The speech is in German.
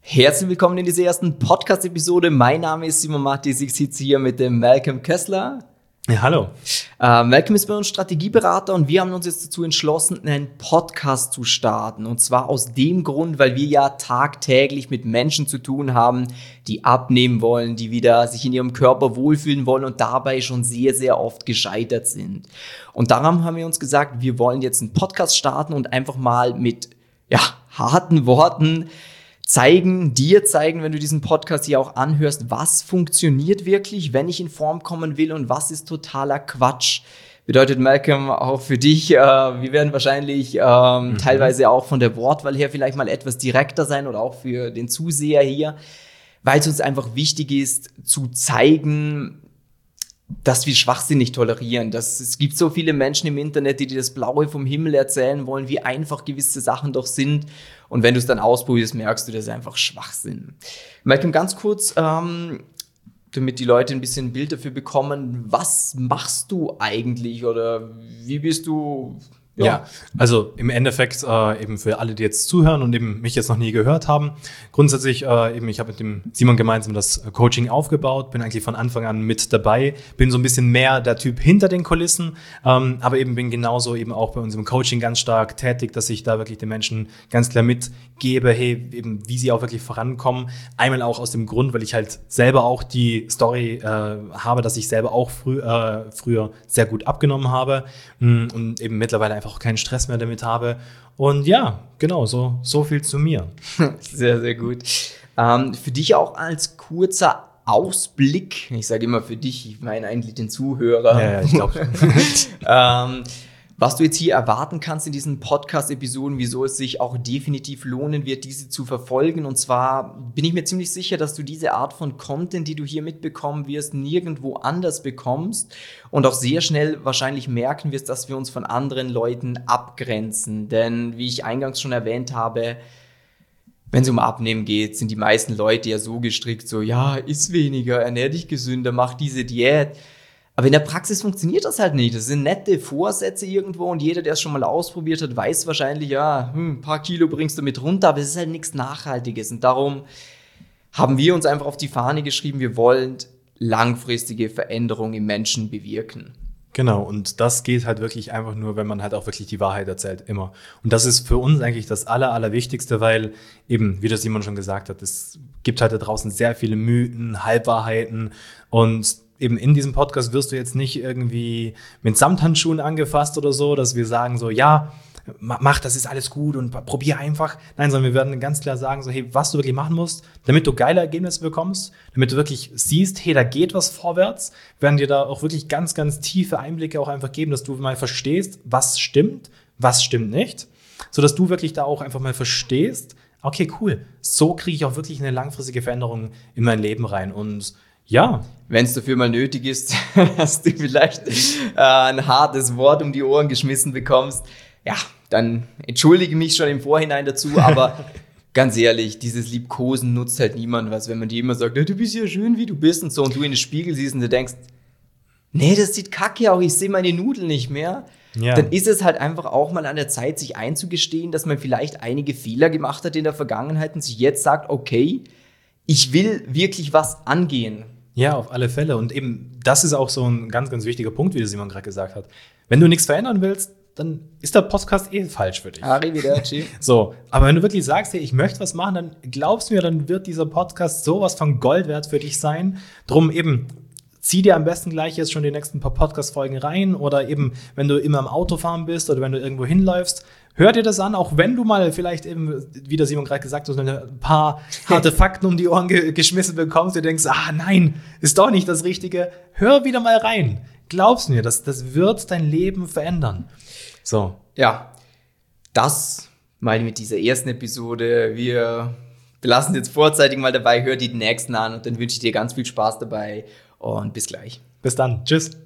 Herzlich willkommen in dieser ersten Podcast-Episode. Mein Name ist Simon Mattis, ich sitze hier mit dem Malcolm Kessler. Ja, hallo. Malcolm ist bei uns Strategieberater und wir haben uns jetzt dazu entschlossen, einen Podcast zu starten. Und zwar aus dem Grund, weil wir ja tagtäglich mit Menschen zu tun haben, die abnehmen wollen, die wieder sich in ihrem Körper wohlfühlen wollen und dabei schon sehr, sehr oft gescheitert sind. Und darum haben wir uns gesagt, wir wollen jetzt einen Podcast starten und einfach mal mit harten Worten dir zeigen, wenn du diesen Podcast hier auch anhörst, was funktioniert wirklich, wenn ich in Form kommen will und was ist totaler Quatsch. Bedeutet, Malcolm, auch für dich, wir werden wahrscheinlich teilweise auch von der Wortwahl her vielleicht mal etwas direkter sein oder auch für den Zuseher hier, weil es uns einfach wichtig ist, zu zeigen, dass wir Schwachsinn nicht tolerieren. Es gibt so viele Menschen im Internet, die dir das Blaue vom Himmel erzählen wollen, wie einfach gewisse Sachen doch sind. Und wenn du es dann ausprobierst, merkst du, das ist einfach Schwachsinn. Malcolm, ganz kurz, damit die Leute ein bisschen ein Bild dafür bekommen, was machst du eigentlich oder wie bist du? Ja, also im Endeffekt eben für alle, die jetzt zuhören und eben mich jetzt noch nie gehört haben, grundsätzlich ich habe mit dem Simon gemeinsam das Coaching aufgebaut, bin eigentlich von Anfang an mit dabei, bin so ein bisschen mehr der Typ hinter den Kulissen, aber eben bin genauso eben auch bei unserem Coaching ganz stark tätig, dass ich da wirklich den Menschen ganz klar mitgebe, hey, eben wie sie auch wirklich vorankommen. Einmal auch aus dem Grund, weil ich halt selber auch die Story habe, dass ich selber auch früher sehr gut abgenommen habe und eben mittlerweile einfach auch keinen Stress mehr damit habe. Und ja, genau, so viel zu mir. Sehr, sehr gut. Für dich auch als kurzer Ausblick, ich sage immer für dich, ich meine eigentlich den Zuhörer. Ja, ich glaube. Was du jetzt hier erwarten kannst in diesen Podcast-Episoden, wieso es sich auch definitiv lohnen wird, diese zu verfolgen. Und zwar bin ich mir ziemlich sicher, dass du diese Art von Content, die du hier mitbekommen wirst, nirgendwo anders bekommst und auch sehr schnell wahrscheinlich merken wirst, dass wir uns von anderen Leuten abgrenzen. Denn wie ich eingangs schon erwähnt habe, wenn es um Abnehmen geht, sind die meisten Leute ja so gestrickt, so ja, iss weniger, ernähr dich gesünder, mach diese Diät. Aber in der Praxis funktioniert das halt nicht. Das sind nette Vorsätze irgendwo und jeder, der es schon mal ausprobiert hat, weiß wahrscheinlich, ein paar Kilo bringst du mit runter, aber es ist halt nichts Nachhaltiges. Und darum haben wir uns einfach auf die Fahne geschrieben, wir wollen langfristige Veränderungen im Menschen bewirken. Genau, und das geht halt wirklich einfach nur, wenn man halt auch wirklich die Wahrheit erzählt, immer. Und das ist für uns eigentlich das Allerwichtigste, weil eben, wie das Simon schon gesagt hat, es gibt halt da draußen sehr viele Mythen, Halbwahrheiten und eben in diesem Podcast wirst du jetzt nicht irgendwie mit Samthandschuhen angefasst oder so, dass wir sagen so, ja, mach, das ist alles gut und probier einfach. Nein, sondern wir werden ganz klar sagen so, hey, was du wirklich machen musst, damit du geile Ergebnisse bekommst, damit du wirklich siehst, hey, da geht was vorwärts, werden dir da auch wirklich ganz, ganz tiefe Einblicke auch einfach geben, dass du mal verstehst, was stimmt nicht, sodass du wirklich da auch einfach mal verstehst, okay, cool, so kriege ich auch wirklich eine langfristige Veränderung in mein Leben rein und ja. Wenn es dafür mal nötig ist, dass du vielleicht ein hartes Wort um die Ohren geschmissen bekommst, ja, dann entschuldige mich schon im Vorhinein dazu, aber ganz ehrlich, dieses Liebkosen nutzt halt niemandem was, wenn man dir immer sagt, du bist ja schön, wie du bist und so, und du in den Spiegel siehst und du denkst, nee, das sieht kacke aus, ich sehe meine Nudeln nicht mehr. Ja. Dann ist es halt einfach auch mal an der Zeit, sich einzugestehen, dass man vielleicht einige Fehler gemacht hat in der Vergangenheit und sich jetzt sagt, okay, ich will wirklich was angehen. Ja, auf alle Fälle. Und eben, das ist auch so ein ganz, ganz wichtiger Punkt, wie der Simon gerade gesagt hat. Wenn du nichts verändern willst, dann ist der Podcast falsch für dich. Arrivederci. So, aber wenn du wirklich sagst, hey, ich möchte was machen, dann glaubst du mir, dann wird dieser Podcast sowas von Gold wert für dich sein. Drum eben, zieh dir am besten gleich jetzt schon die nächsten paar Podcast-Folgen rein oder eben, wenn du immer im Autofahren bist oder wenn du irgendwo hinläufst, hör dir das an, auch wenn du mal vielleicht eben, wie der Simon gerade gesagt hat, ein paar harte Fakten um die Ohren geschmissen bekommst, du denkst, nein, ist doch nicht das Richtige. Hör wieder mal rein. Glaub's mir, das wird dein Leben verändern. So. Ja, das meine ich mit dieser ersten Episode. Wir belassen jetzt vorzeitig mal dabei, hör die nächsten an und dann wünsche ich dir ganz viel Spaß dabei und bis gleich. Bis dann. Tschüss.